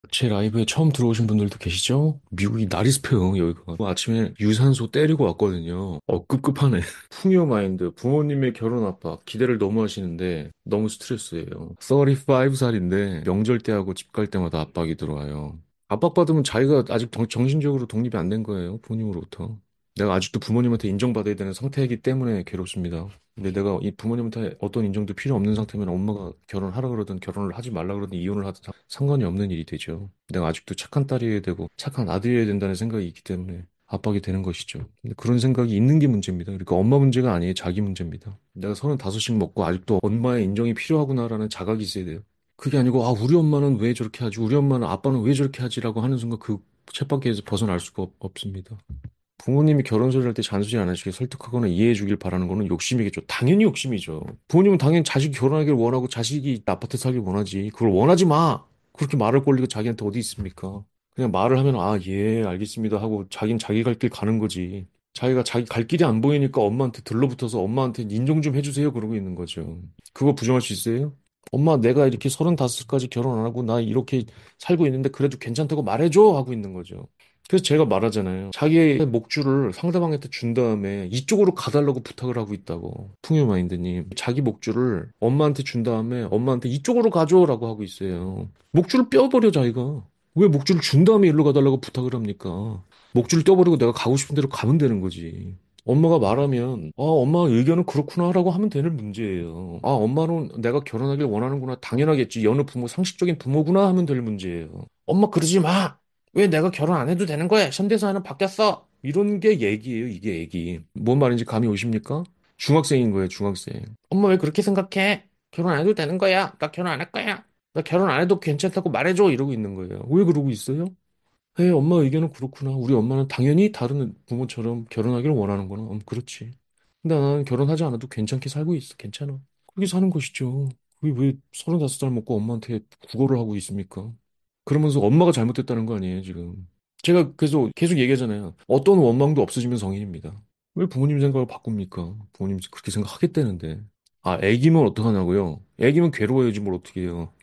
제 라이브에 처음 들어오신 분들도 계시죠? 미국이 날이 습해요, 여기가. 아침에 유산소 때리고 왔거든요. 급급하네. 풍요 마인드, 부모님의 결혼 압박, 기대를 너무 하시는데 너무 스트레스예요. 35살인데 명절 때하고 집 갈 때마다 압박이 들어와요. 압박받으면 자기가 아직 정신적으로 독립이 안 된 거예요, 부모님으로부터. 내가 아직도 부모님한테 인정받아야 되는 상태이기 때문에 괴롭습니다. 근데 내가 이 부모님한테 어떤 인정도 필요 없는 상태면 엄마가 결혼하라 그러든 결혼을 하지 말라 그러든 이혼을 하든 상관이 없는 일이 되죠. 내가 아직도 착한 딸이어야 되고 착한 아들이어야 된다는 생각이 있기 때문에 압박이 되는 것이죠. 근데 그런 생각이 있는 게 문제입니다. 그러니까 엄마 문제가 아니에요. 자기 문제입니다. 내가 35씩 먹고 아직도 엄마의 인정이 필요하구나라는 자각이 있어야 돼요. 그게 아니고 아 우리 엄마는 왜 저렇게 하지? 우리 엄마는 아빠는 왜 저렇게 하지라고 하는 순간 그 쳇바퀴에서 벗어날 수가 없습니다. 부모님이 결혼소리 할 때 잔소리 안 하시게 설득하거나 이해해 주길 바라는 거는 욕심이겠죠. 당연히 욕심이죠. 부모님은 당연히 자식이 결혼하길 원하고 자식이 아파트 살길 원하지. 그걸 원하지 마! 그렇게 말할 권리가 자기한테 어디 있습니까? 그냥 말을 하면 아, 예, 알겠습니다 하고 자기는 자기 갈 길 가는 거지. 자기가 자기 갈 길이 안 보이니까 엄마한테 들러붙어서 엄마한테 인정 좀 해주세요 그러고 있는 거죠. 그거 부정할 수 있어요? 엄마 내가 이렇게 35까지 결혼 안 하고 나 이렇게 살고 있는데 그래도 괜찮다고 말해줘 하고 있는 거죠. 그래서 제가 말하잖아요. 자기의 목줄을 상대방한테 준 다음에 이쪽으로 가달라고 부탁을 하고 있다고. 풍요마인드님. 자기 목줄을 엄마한테 준 다음에 엄마한테 이쪽으로 가줘라고 하고 있어요. 목줄을 떼어버려 자기가. 왜 목줄을 준 다음에 일로 가달라고 부탁을 합니까? 목줄을 떼어버리고 내가 가고 싶은 대로 가면 되는 거지. 엄마가 말하면, 아, 엄마 의견은 그렇구나라고 하면 되는 문제예요. 아, 엄마는 내가 결혼하길 원하는구나. 당연하겠지. 여느 부모, 상식적인 부모구나 하면 될 문제예요. 엄마 그러지 마! 왜 내가 결혼 안 해도 되는 거야? 현대사회는 바뀌었어! 이런 게 얘기예요, 이게 얘기. 뭔 말인지 감이 오십니까? 중학생인 거예요, 중학생. 엄마 왜 그렇게 생각해? 결혼 안 해도 되는 거야? 나 결혼 안 할 거야. 나 결혼 안 해도 괜찮다고 말해줘! 이러고 있는 거예요. 왜 그러고 있어요? 에 엄마 의견은 그렇구나. 우리 엄마는 당연히 다른 부모처럼 결혼하기를 원하는구나. 그렇지. 근데 나는 결혼하지 않아도 괜찮게 살고 있어. 괜찮아. 그렇게 사는 것이죠. 그게 왜 35살 먹고 엄마한테 구걸을 하고 있습니까? 그러면서 엄마가 잘못됐다는 거 아니에요, 지금. 제가 계속 얘기하잖아요. 어떤 원망도 없어지면 성인입니다. 왜 부모님 생각을 바꿉니까? 부모님 그렇게 생각하겠다는데. 아, 애기면 어떡하냐고요? 애기면 괴로워야지 뭘 어떻게 해요.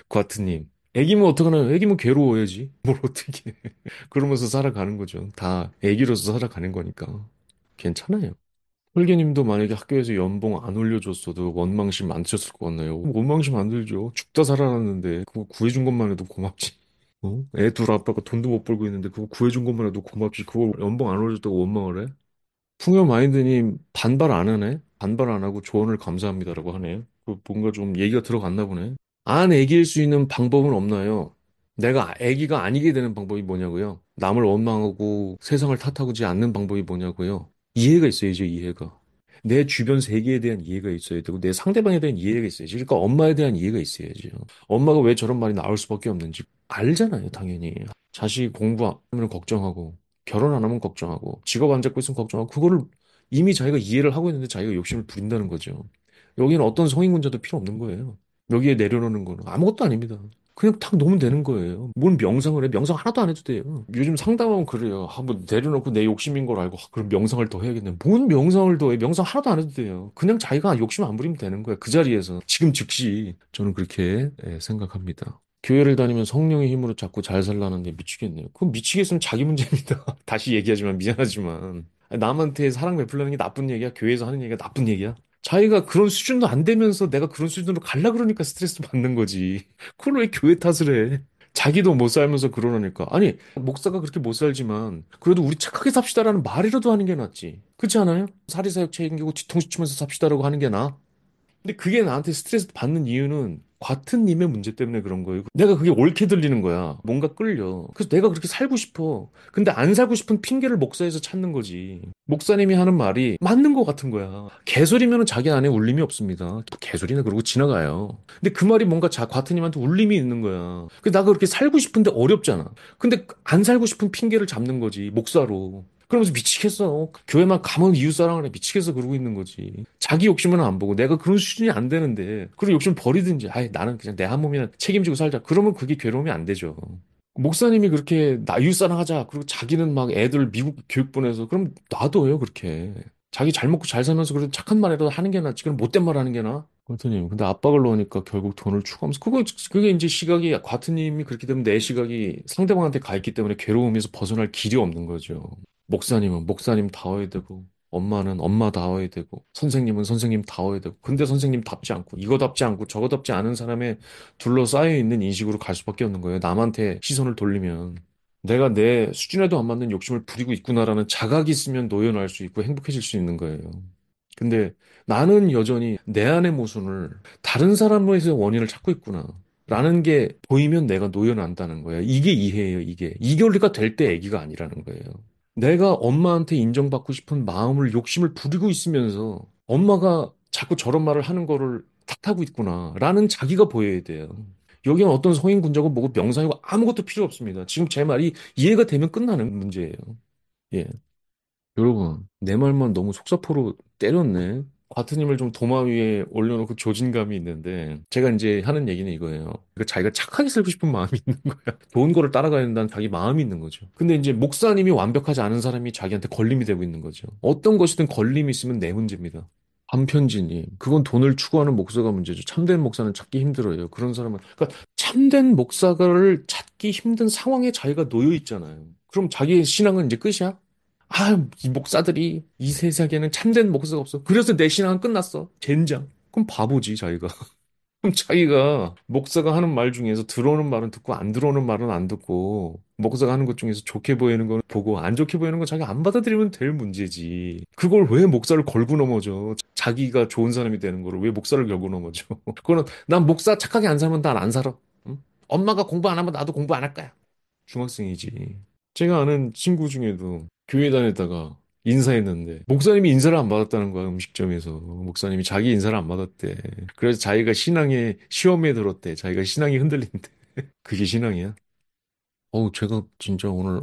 과트님. 애기면 어떡하나요? 애기면 괴로워야지. 뭘 어떻게 해. 그러면서 살아가는 거죠. 다 애기로서 살아가는 거니까. 괜찮아요. 홀개님도 만약에 학교에서 연봉 안 올려줬어도 원망심 안 드셨을 것 같나요? 원망심 안 들죠. 죽다 살아났는데 그거 구해준 것만 해도 고맙지. 어? 애 둘 아빠가 돈도 못 벌고 있는데 그거 구해준 것만 해도 고맙지. 그거 연봉 안 올려줬다고 원망을 해? 풍요 마인드님 반발 안 하네? 반발 안 하고 조언을 감사합니다라고 하네요. 뭔가 좀 얘기가 들어갔나 보네. 안 애기일 수 있는 방법은 없나요? 내가 애기가 아니게 되는 방법이 뭐냐고요? 남을 원망하고 세상을 탓하지 않는 방법이 뭐냐고요? 이해가 있어야죠, 이해가. 내 주변 세계에 대한 이해가 있어야 되고, 내 상대방에 대한 이해가 있어야지. 그러니까 엄마에 대한 이해가 있어야죠. 엄마가 왜 저런 말이 나올 수밖에 없는지 알잖아요, 당연히. 자식이 공부하면 걱정하고, 결혼 안 하면 걱정하고, 직업 안 잡고 있으면 걱정하고, 그거를 이미 자기가 이해를 하고 있는데 자기가 욕심을 부린다는 거죠. 여기는 어떤 성인군자도 필요 없는 거예요. 여기에 내려놓는 거는 아무것도 아닙니다. 그냥 탁 놓으면 되는 거예요. 뭔 명상을 해? 명상 하나도 안 해도 돼요. 요즘 상담하면 그래요. 한번 내려놓고 내 욕심인 걸 알고 그럼 명상을 더 해야겠네. 뭔 명상을 더 해? 명상 하나도 안 해도 돼요. 그냥 자기가 욕심 안 부리면 되는 거예요. 그 자리에서. 지금 즉시. 저는 그렇게 생각합니다. 교회를 다니면 성령의 힘으로 자꾸 잘 살라는데 미치겠네요. 그럼 미치겠으면 자기 문제입니다. 다시 얘기하지만 미안하지만. 아니, 남한테 사랑 베풀라는 게 나쁜 얘기야? 교회에서 하는 얘기가 나쁜 얘기야? 자기가 그런 수준도 안 되면서 내가 그런 수준으로 갈라 그러니까 스트레스 받는 거지. 그걸 왜 교회 탓을 해? 자기도 못 살면서 그러라니까. 아니, 목사가 그렇게 못 살지만, 그래도 우리 착하게 삽시다라는 말이라도 하는 게 낫지. 그렇지 않아요? 사리사욕 책임지고 뒤통수 치면서 삽시다라고 하는 게 나아. 근데 그게 나한테 스트레스 받는 이유는 같은 님의 문제 때문에 그런 거예요. 내가 그게 옳게 들리는 거야. 뭔가 끌려. 그래서 내가 그렇게 살고 싶어. 근데 안 살고 싶은 핑계를 목사에서 찾는 거지. 목사님이 하는 말이 맞는 거 같은 거야. 개소리면은 자기 안에 울림이 없습니다. 개소리는 그러고 지나가요. 근데 그 말이 뭔가 과트님한테 울림이 있는 거야. 나 그렇게 살고 싶은데 어렵잖아. 근데 안 살고 싶은 핑계를 잡는 거지. 목사로. 그러면서 미치겠어. 교회만 가면 이웃사랑을 해. 미치겠어. 그러고 있는 거지. 자기 욕심은 안 보고 내가 그런 수준이 안 되는데 그런 욕심 버리든지 아이 나는 그냥 내 한 몸이나 책임지고 살자. 그러면 그게 괴로움이 안 되죠. 목사님이 그렇게 나 이웃사랑 하자. 그리고 자기는 막 애들 미국 교육 보내서 그럼 놔둬요. 그렇게. 자기 잘 먹고 잘 살면서 그래도 착한 말이라도 하는 게 낫지. 그럼 못된 말 하는 게 나? 과트님, 근데 압박을 넣으니까 결국 돈을 추구하면서, 그게 이제 시각이, 과트님이 그렇게 되면 내 시각이 상대방한테 가 있기 때문에 괴로움에서 벗어날 길이 없는 거죠. 목사님은 목사님다워야 되고, 엄마는 엄마다워야 되고, 선생님은 선생님다워야 되고, 근데 선생님답지 않고, 이거답지 않고, 저거답지 않은 사람에 둘러싸여 있는 인식으로 갈 수밖에 없는 거예요. 남한테 시선을 돌리면. 내가 내 수준에도 안 맞는 욕심을 부리고 있구나라는 자각이 있으면 노연할 수 있고 행복해질 수 있는 거예요. 근데 나는 여전히 내 안의 모순을 다른 사람에서 원인을 찾고 있구나. 라는 게 보이면 내가 노연한다는 거예요. 이게 이해예요, 이게. 이결리가 될 때 애기가 아니라는 거예요. 내가 엄마한테 인정받고 싶은 마음을, 욕심을 부리고 있으면서 엄마가 자꾸 저런 말을 하는 거를 탓하고 있구나. 라는 자기가 보여야 돼요. 여기는 어떤 성인 군자고 뭐고 명상이고 아무것도 필요 없습니다. 지금 제 말이 이해가 되면 끝나는 문제예요. 예. 여러분, 내 말만 너무 속사포로 때렸네. 과트님을 좀 도마 위에 올려놓고 조진감이 있는데, 제가 이제 하는 얘기는 이거예요. 그러니까 자기가 착하게 살고 싶은 마음이 있는 거야. 좋은 거를 따라가야 된다는 자기 마음이 있는 거죠. 근데 이제 목사님이 완벽하지 않은 사람이 자기한테 걸림이 되고 있는 거죠. 어떤 것이든 걸림이 있으면 내 문제입니다. 한편지님, 그건 돈을 추구하는 목사가 문제죠. 참된 목사는 찾기 힘들어요. 그런 사람은, 그러니까 참된 목사를 찾기 힘든 상황에 자기가 놓여 있잖아요. 그럼 자기의 신앙은 이제 끝이야? 아, 이 목사들이 이 세상에는 참된 목사가 없어. 그래서 내 신앙은 끝났어. 젠장. 그럼 바보지, 자기가. 그럼 자기가 목사가 하는 말 중에서 들어오는 말은 듣고 안 들어오는 말은 안 듣고 목사가 하는 것 중에서 좋게 보이는 건 보고 안 좋게 보이는 건 자기가 안 받아들이면 될 문제지. 그걸 왜 목사를 걸고 넘어져? 자기가 좋은 사람이 되는 거를 왜 목사를 걸고 넘어져? 그거는 난 목사 착하게 안 살면 난 안 살아. 응? 엄마가 공부 안 하면 나도 공부 안 할 거야. 중학생이지. 제가 아는 친구 중에도 교회 다녔다가 인사했는데 목사님이 인사를 안 받았다는 거야, 음식점에서. 목사님이 자기 인사를 안 받았대. 그래서 자기가 신앙의 시험에 들었대. 자기가 신앙이 흔들린대. 그게 신앙이야? 어우, 제가 진짜 오늘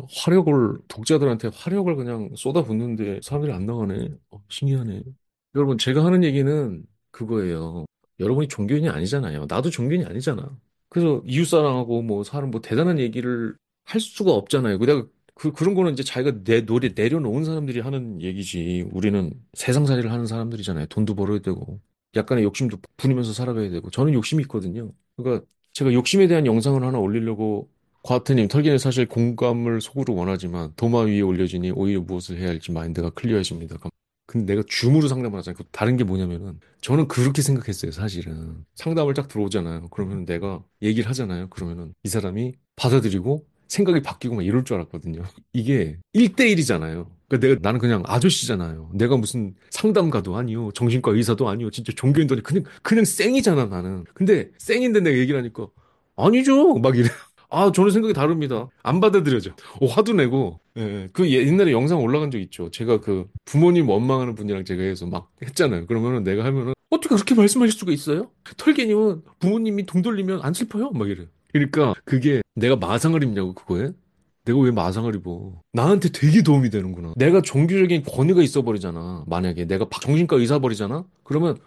독자들한테 화력을 그냥 쏟아붓는데 사람들이 안 나가네. 신기하네. 여러분, 제가 하는 얘기는 그거예요. 여러분이 종교인이 아니잖아요. 나도 종교인이 아니잖아. 그래서 이웃사랑하고 뭐 사람 뭐 대단한 얘기를 할 수가 없잖아요. 내가 그런 거는 이제 자기가 내 노래 내려놓은 사람들이 하는 얘기지. 우리는 세상살이를 하는 사람들이잖아요. 돈도 벌어야 되고. 약간의 욕심도 부리면서 살아가야 되고. 저는 욕심이 있거든요. 그러니까 제가 욕심에 대한 영상을 하나 올리려고 과트님, 털기는 사실 공감을 속으로 원하지만 도마 위에 올려지니 오히려 무엇을 해야 할지 마인드가 클리어해집니다. 근데 내가 줌으로 상담을 하잖아요. 그 다른 게 뭐냐면은 저는 그렇게 생각했어요, 사실은. 상담을 딱 들어오잖아요. 그러면 내가 얘기를 하잖아요. 그러면은 이 사람이 받아들이고 생각이 바뀌고 막 이럴 줄 알았거든요. 이게 1대1이잖아요. 그러니까 나는 그냥 아저씨잖아요. 내가 무슨 상담가도 아니요. 정신과 의사도 아니요. 진짜 종교인도 아니요. 그냥 쌩이잖아, 나는. 근데 쌩인데 내가 얘기를 하니까 아니죠. 막 이래. 아, 저는 생각이 다릅니다. 안 받아들여져. 화도 내고, 예, 그 옛날에 영상 올라간 적 있죠. 제가 그 부모님 원망하는 분이랑 제가 해서 막 했잖아요. 그러면은 내가 하면은, 어떻게 그렇게 말씀하실 수가 있어요? 털개님은 부모님이 돈 돌리면 안 슬퍼요? 막 이래. 그러니까 그게 내가 마상을 입냐고, 그거에? 내가 왜 마상을 입어? 나한테 되게 도움이 되는구나. 내가 종교적인 권위가 있어 버리잖아. 만약에 내가 정신과 의사 버리잖아? 그러면,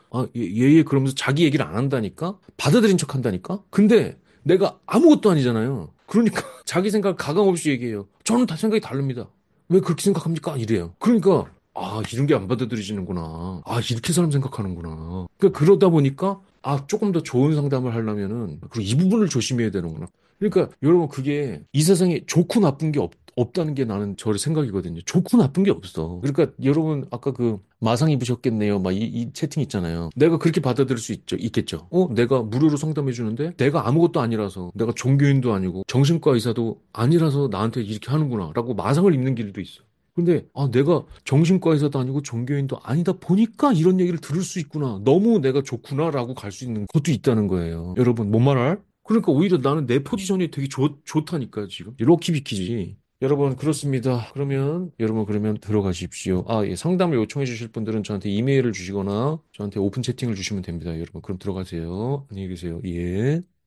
그러면서 자기 얘기를 안 한다니까? 받아들인 척 한다니까? 근데 내가 아무것도 아니잖아요. 그러니까 자기 생각 가감 없이 얘기해요. 저는 다 생각이 다릅니다. 왜 그렇게 생각합니까? 이래요. 그러니까, 이런 게 안 받아들여지는구나. 이렇게 사람 생각하는구나. 그러다 보니까, 조금 더 좋은 상담을 하려면은, 그리고 이 부분을 조심해야 되는구나. 그러니까 여러분 그게 이 세상에 좋고 나쁜 게 없다는 게 나는 저의 생각이거든요. 좋고 나쁜 게 없어. 그러니까 여러분 아까 그 마상 입으셨겠네요. 막 이 채팅 있잖아요. 내가 그렇게 받아들일 수 있겠죠. 내가 무료로 상담해 주는데 내가 아무것도 아니라서 내가 종교인도 아니고 정신과 의사도 아니라서 나한테 이렇게 하는구나라고 마상을 입는 길도 있어. 근데 내가 정신과 의사도 아니고 종교인도 아니다 보니까 이런 얘기를 들을 수 있구나. 너무 내가 좋구나라고 갈 수 있는 것도 있다는 거예요. 여러분 뭔 말 알? 그러니까 오히려 나는 내 포지션이 되게 좋다니까요, 지금. 로키비키지. 여러분, 그렇습니다. 그러면 들어가십시오. 예, 상담을 요청해 주실 분들은 저한테 이메일을 주시거나 저한테 오픈 채팅을 주시면 됩니다, 여러분. 그럼 들어가세요. 안녕히 계세요. 예.